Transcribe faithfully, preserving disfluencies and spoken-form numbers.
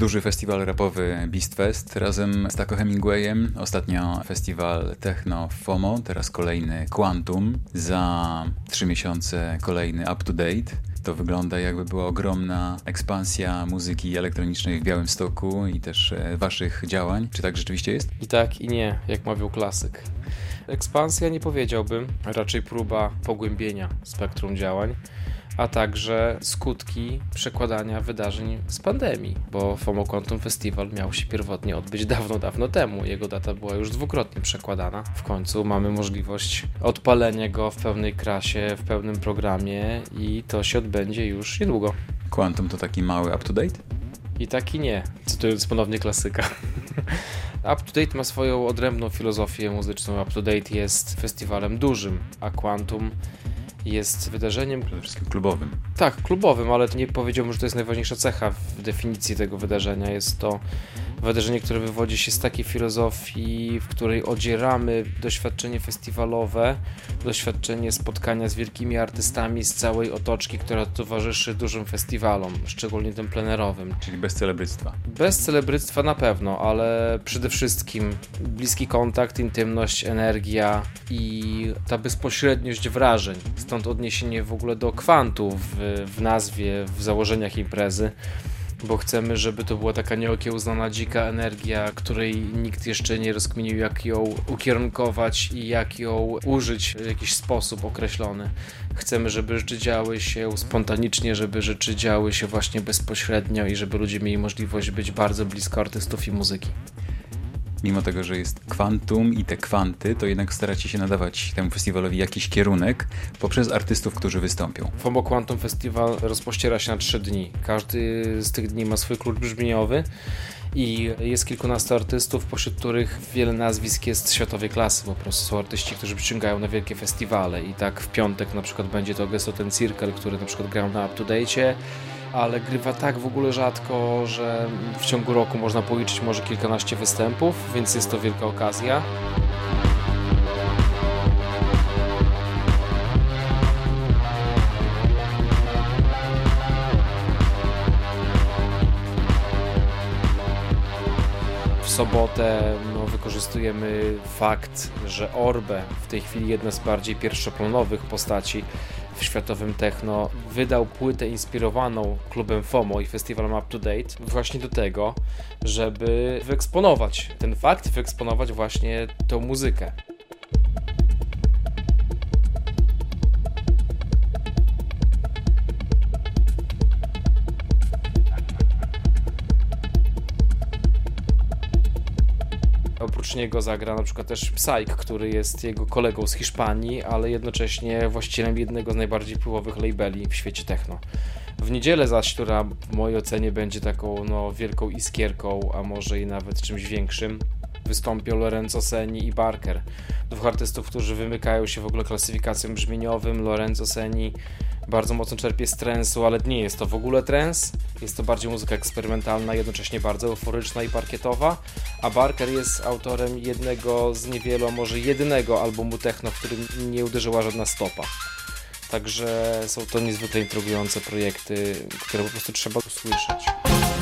duży festiwal rapowy Beastfest razem z Taco Hemingwayem. Ostatnio festiwal techno FOMO, teraz kolejny Quantum. Za trzy miesiące kolejny Up to Date. To wygląda, jakby była ogromna ekspansja muzyki elektronicznej w Białymstoku i też waszych działań. Czy tak rzeczywiście jest? I tak, i nie, jak mawiał klasyk. Ekspansja nie powiedziałbym, raczej próba pogłębienia spektrum działań, a także skutki przekładania wydarzeń z pandemii, bo FOMO Quantum Festival miał się pierwotnie odbyć dawno, dawno temu. Jego data była już dwukrotnie przekładana. W końcu mamy możliwość odpalenia go w pełnej krasie, w pełnym programie i to się odbędzie już niedługo. Quantum to taki mały up-to-date? I tak i nie, cytując ponownie klasyka. Up to Date ma swoją odrębną filozofię muzyczną. Up to Date jest festiwalem dużym, a Quantum jest wydarzeniem... Przede wszystkim klubowym. Tak, klubowym, ale nie powiedziałbym, że to jest najważniejsza cecha w definicji tego wydarzenia. Jest to wydarzenie, które wywodzi się z takiej filozofii, w której odzieramy doświadczenie festiwalowe, doświadczenie spotkania z wielkimi artystami z całej otoczki, która towarzyszy dużym festiwalom, szczególnie tym plenerowym. Czyli bez celebryctwa. Bez celebryctwa na pewno, ale przede wszystkim bliski kontakt, intymność, energia i ta bezpośredniość wrażeń. Stąd odniesienie w ogóle do kwantu w, w nazwie, w założeniach imprezy, bo chcemy, żeby to była taka nieokiełznana, dzika energia, której nikt jeszcze nie rozkminił, jak ją ukierunkować i jak ją użyć w jakiś sposób określony. Chcemy, żeby rzeczy działy się spontanicznie, żeby rzeczy działy się właśnie bezpośrednio i żeby ludzie mieli możliwość być bardzo blisko artystów i muzyki. Mimo tego, że jest kwantum i te kwanty, to jednak staracie się nadawać temu festiwalowi jakiś kierunek poprzez artystów, którzy wystąpią. FOMO Quantum Festival rozpościera się na trzy dni. Każdy z tych dni ma swój klucz brzmieniowy i jest kilkunastu artystów, pośród których wiele nazwisk jest światowej klasy. Po prostu są artyści, którzy przyciągają na wielkie festiwale i tak w piątek na przykład będzie to Gesto ten Circle, który na przykład grał na Up to Date, ale grywa tak w ogóle rzadko, że w ciągu roku można policzyć może kilkanaście występów, więc jest to wielka okazja. W sobotę no, wykorzystujemy fakt, że Orbe, w tej chwili jedna z bardziej pierwszoplanowych postaci w światowym techno, wydał płytę inspirowaną klubem FOMO i festiwalem Up to Date właśnie do tego, żeby wyeksponować ten fakt, wyeksponować właśnie tą muzykę. Oprócz niego zagra na przykład też Psych, który jest jego kolegą z Hiszpanii, ale jednocześnie właścicielem jednego z najbardziej wpływowych labeli w świecie techno. W niedzielę zaś, która w mojej ocenie będzie taką no, wielką iskierką, a może i nawet czymś większym, wystąpią Lorenzo Senni i Barker. Dwóch artystów, którzy wymykają się w ogóle klasyfikacją brzmieniowym. Lorenzo Senni bardzo mocno czerpie z transu, ale nie jest to w ogóle trans. Jest to bardziej muzyka eksperymentalna, jednocześnie bardzo euforyczna i parkietowa. A Barker jest autorem jednego z niewielu, a może jedynego albumu techno, w którym nie uderzyła żadna stopa. Także są to niezwykle intrygujące projekty, które po prostu trzeba usłyszeć.